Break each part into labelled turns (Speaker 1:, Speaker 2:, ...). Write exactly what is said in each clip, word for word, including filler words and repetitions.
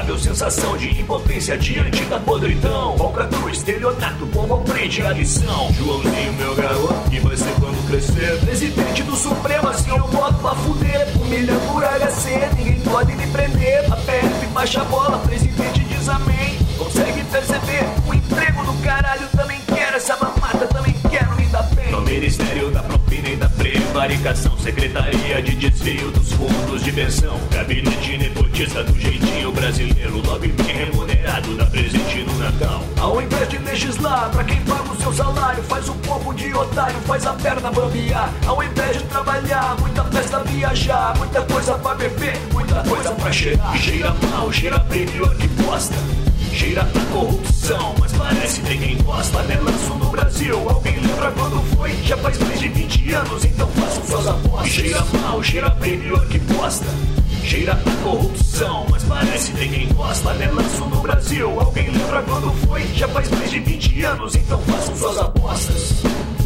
Speaker 1: incontrolável sensação de impotência diante da podridão. Falcatrua, estelionato, o povo aprende a lição. Joãozinho, meu garoto, que vai ser quando crescer presidente do Supremo, assim eu boto pra fuder. Um milhão por H C, ninguém pode me prender. A P F baixa a bola, presidente diz amém. Consegue perceber? O emprego do caralho também quero. Essa mamata também quero me dar bem. No Ministério da Propina e da Prevaricação, Secretaria de Desvio dos Fundos de Pensão, gabinete nepotista do jeitinho brasileiro, lobby bem remunerado, dá presente no Natal. Ao invés de legislar pra quem paga o seu salário, faz um povo de otário, faz a perna bambear. Ao invés de trabalhar, muita festa viajar, muita coisa pra beber, muita coisa pra cheirar. Cheira mal, cheira bem, pior que bosta. Cheira a corrupção, mas parece ter quem gosta. Panelaço no Brasil, alguém lembra quando foi? Já faz mais de vinte anos, então façam suas apostas. Cheira mal, cheira bem, pior que bosta. Cheira a corrupção, mas parece ter quem gosta. Panelaço no Brasil, alguém lembra quando foi? Já faz mais de vinte anos, então façam suas apostas.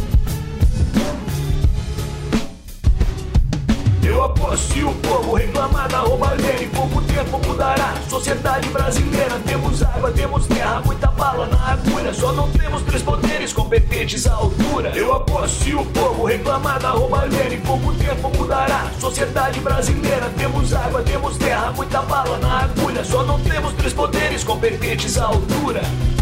Speaker 1: Eu aposto se o povo reclamar da roubalheira, em pouco tempo mudará. Sociedade brasileira, temos água, temos terra, muita bala na agulha. Só não temos três poderes competentes à altura. Eu aposto se o povo reclamar da roubalheira, em pouco tempo mudará. Sociedade brasileira, temos água, temos terra, muita bala na agulha. Só não temos três poderes competentes à altura.